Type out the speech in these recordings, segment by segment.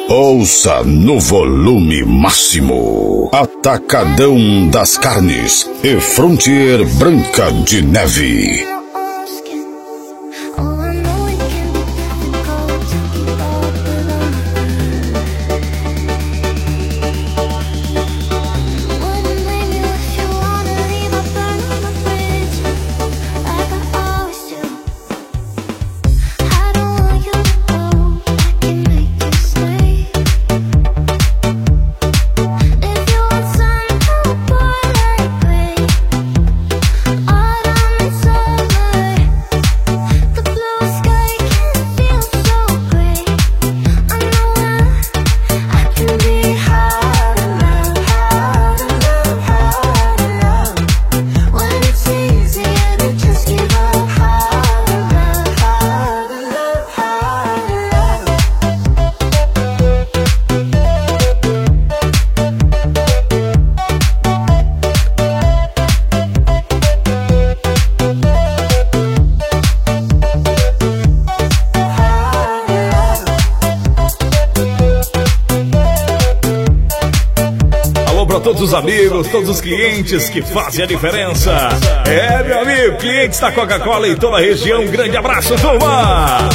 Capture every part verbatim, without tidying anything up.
Ouça no volume máximo. Atacadão das Carnes e Frontier Branca de Neve. Todos os amigos, todos os clientes que fazem a diferença. É, meu amigo, clientes da Coca-Cola em toda a região. Um grande abraço, turma!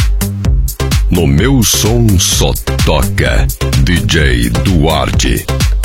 No meu som só toca D J Duarte.